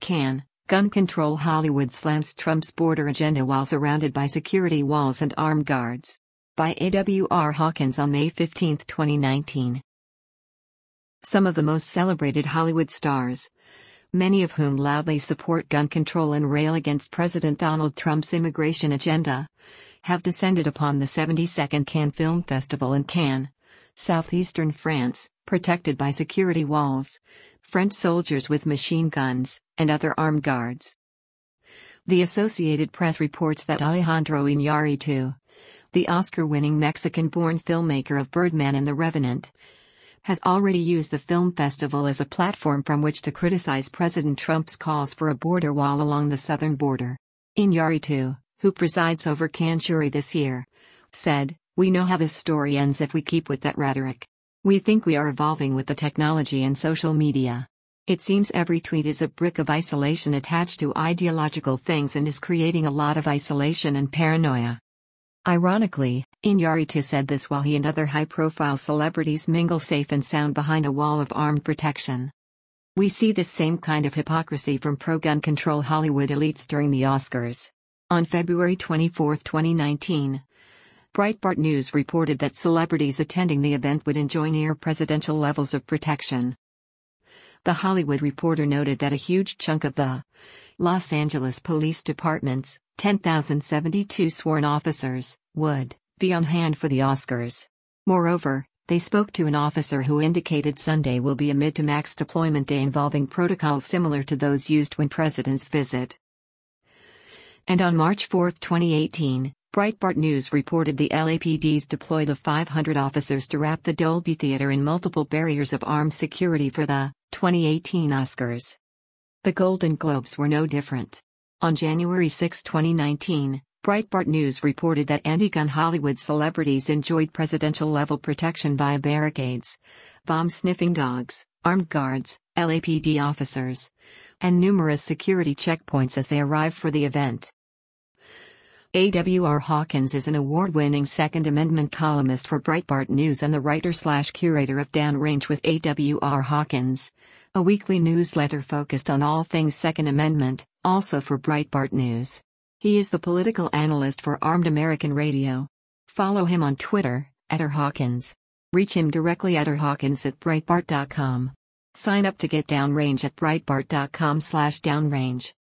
Cannes, gun control. Hollywood slams Trump's border agenda while surrounded by security walls and armed guards. By A.W.R. Hawkins on May 15, 2019. Some of the most celebrated Hollywood stars, many of whom loudly support gun control and rail against President Donald Trump's immigration agenda, have descended upon the 72nd Cannes Film Festival in Cannes, southeastern France, protected by security walls, French soldiers with machine guns, and other armed guards. The Associated Press reports that Alejandro Iñárritu, the Oscar-winning Mexican-born filmmaker of Birdman and The Revenant, has already used the film festival as a platform from which to criticize President Trump's calls for a border wall along the southern border. Iñárritu, who presides over Cannes jury this year, said, "We know how this story ends if we keep with that rhetoric. We think we are evolving with the technology and social media. It seems every tweet is a brick of isolation attached to ideological things and is creating a lot of isolation and paranoia." Ironically, Iñárritu said this while he and other high-profile celebrities mingle safe and sound behind a wall of armed protection. We see this same kind of hypocrisy from pro-gun control Hollywood elites during the Oscars. On February 24, 2019, Breitbart News reported that celebrities attending the event would enjoy near-presidential levels of protection. The Hollywood Reporter noted that a huge chunk of the Los Angeles Police Department's 10,072 sworn officers would be on hand for the Oscars. Moreover, they spoke to an officer who indicated Sunday will be a mid-to-max deployment day involving protocols similar to those used when presidents visit. And on March 4, 2018, Breitbart News reported the LAPD's deployed of 500 officers to wrap the Dolby Theater in multiple barriers of armed security for the 2018 Oscars. The Golden Globes were no different. On January 6, 2019, Breitbart News reported that anti-gun Hollywood celebrities enjoyed presidential-level protection via barricades, bomb-sniffing dogs, armed guards, LAPD officers, and numerous security checkpoints as they arrived for the event. A.W.R. Hawkins is an award-winning Second Amendment columnist for Breitbart News and the writer/curator of Downrange with A.W.R. Hawkins, a weekly newsletter focused on all things Second Amendment, also for Breitbart News. He is the political analyst for Armed American Radio. Follow him on Twitter, @rhawkins. Reach him directly at rhawkins@breitbart.com. Sign up to get Downrange at breitbart.com/downrange.